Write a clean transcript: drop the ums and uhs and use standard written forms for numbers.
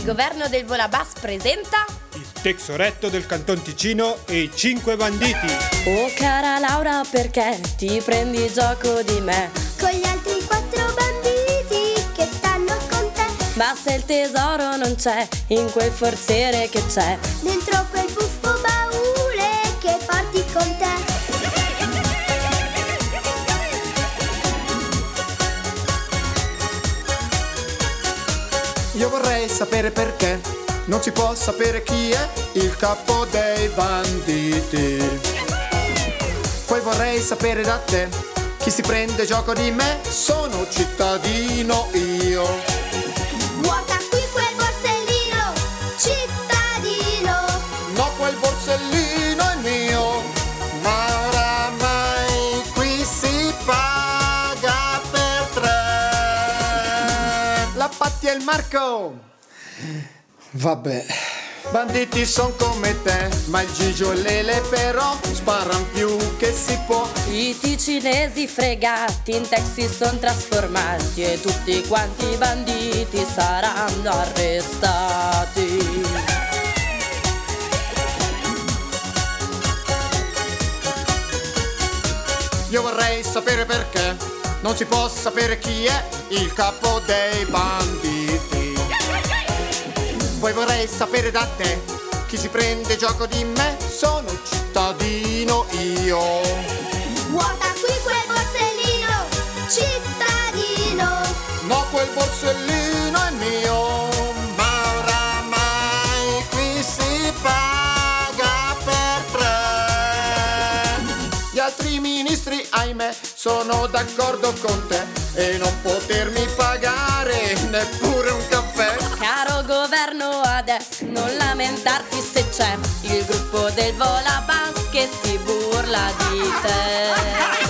governo del Volabas presenta il Tesoretto del Canton Ticino e i 5 banditi. Oh cara Laura, perché ti prendi gioco di me? Con gli altri 4 banditi che stanno con te. Ma se il tesoro non c'è in quel forziere che c'è Dentro quel buffo baule che porti con te. Io vorrei sapere perché non si può sapere chi è il capo dei banditi. Poi vorrei sapere da te chi si prende gioco di me. Sono cittadino io. Vuota qui quel borsellino, cittadino. No, quel borsellino è mio. Ma oramai qui si paga per 3. La Patti e il Marco. Vabbè. Banditi son come te, ma il Gigio e Lele però sparan più che si può. I ticinesi fregati in taxi son trasformati e tutti quanti i banditi saranno arrestati. Io vorrei sapere perché non si può sapere chi è il capo dei banditi. Poi vorrei sapere da te chi si prende gioco di me. Sono cittadino io. Vuota qui quel borsellino, cittadino. No, quel borsellino è mio. Ma oramai qui si paga per 3. Gli altri ministri, ahimè, sono d'accordo con te e non potermi pagare neppure un caffè. Caro governo, adesso non lamentarti se c'è il gruppo del Volabas che si burla di te.